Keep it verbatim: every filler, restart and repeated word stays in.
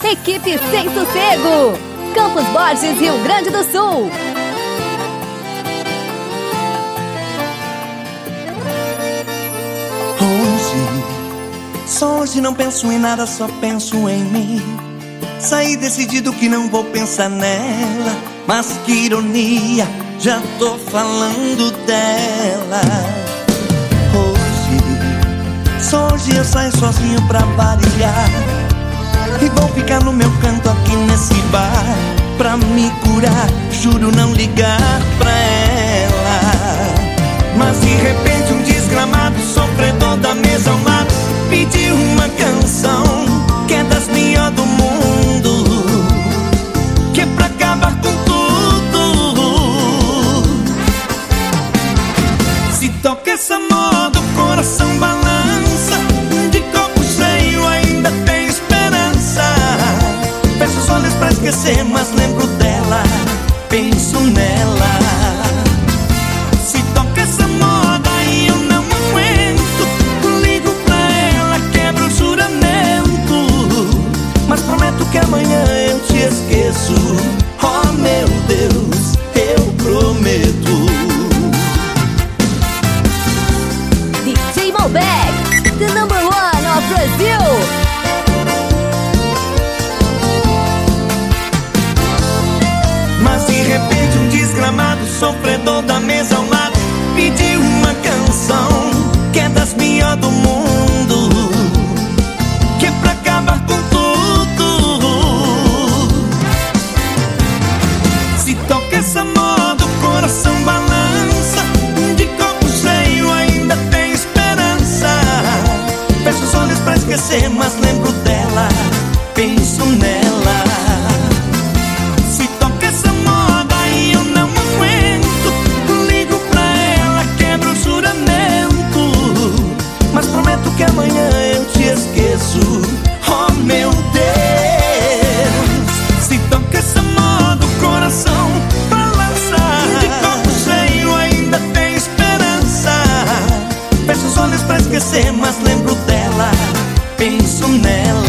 Equipe Sem Sossego, Campos Borges, Rio Grande do Sul. Hoje, só hoje não penso em nada, só penso em mim. Saí decidido que não vou pensar nela, mas que ironia, já tô falando dela. Hoje, só hoje eu saio sozinho pra variar, e vou ficar no meu canto aqui nesse bar, pra me curar, juro não ligar pra ela. Mas de repente um desgramado, sofredor da mesa ao lado, pediu uma canção que é das melhores do mundo, que é pra acabar com tudo. Se toca essa moda, o coração balança, de copo cheio ainda tem esperança. Fecho os olhos pra esquecer, mas lembro dela, penso nela. Se toca essa moda e eu não aguento, ligo pra ela, quebro o juramento, mas prometo que amanhã eu te esqueço. Oh meu Deus, eu prometo. D J Malbec, the number one of Brazil. Mas de repente um desgramado, sofredor da mesa ao lado, pediu uma canção que é das melhores do mundo, que é pra acabar com tudo. Se toca essa moda, o coração balança, de copo cheio ainda tem esperança. Fecho os olhos pra esquecer, mas lembro dela, penso nela. Se toca essa moda e eu não aguento, ligo pra ela, quebro o juramento, mas prometo que amanhã eu te esqueço. Oh meu Deus, se toca essa moda, o coração balança, de copo cheio ainda tem esperança. Fecho os olhos pra esquecer, mas lembro dela, penso nela.